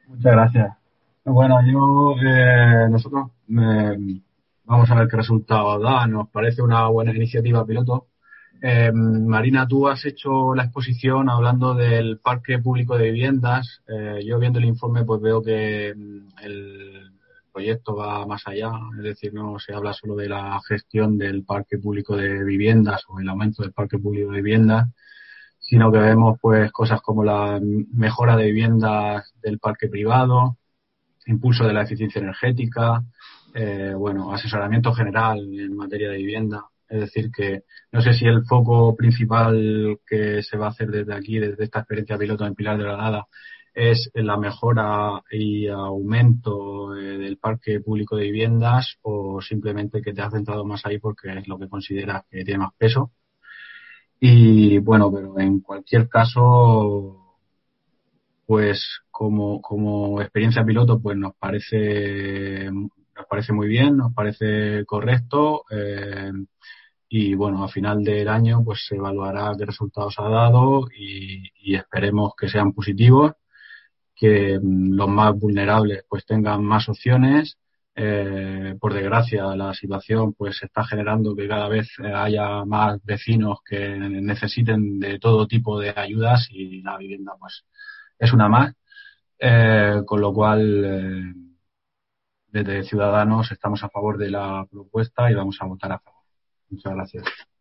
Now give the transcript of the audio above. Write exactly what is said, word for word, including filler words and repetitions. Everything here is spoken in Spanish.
Muchas gracias. Bueno, yo, eh, nosotros eh, vamos a ver qué resultado da. Nos parece una buena iniciativa piloto. Eh, Marina, tú has hecho la exposición hablando del parque público de viviendas. Eh, yo viendo el informe, pues veo que mm, el proyecto va más allá. Es decir, no se habla solo de la gestión del parque público de viviendas o el aumento del parque público de viviendas, sino que vemos pues cosas como la mejora de viviendas del parque privado, impulso de la eficiencia energética, eh, bueno, asesoramiento general en materia de vivienda. Es decir, que no sé si el foco principal que se va a hacer desde aquí, desde esta experiencia piloto en Pilar de Granada, es la mejora y aumento eh, del parque público de viviendas, o simplemente que te has centrado más ahí porque es lo que consideras que tiene más peso. Y bueno, pero en cualquier caso, pues como, como experiencia piloto, pues nos parece, nos parece muy bien, nos parece correcto. Eh, y bueno, a final del año pues se evaluará qué resultados ha dado y, y esperemos que sean positivos, que mm, los más vulnerables pues tengan más opciones. Eh, por desgracia, la situación pues está generando que cada vez eh, haya más vecinos que necesiten de todo tipo de ayudas, y la vivienda pues es una más. Eh, con lo cual, eh, desde Ciudadanos estamos a favor de la propuesta y vamos a votar a favor. Muchas gracias.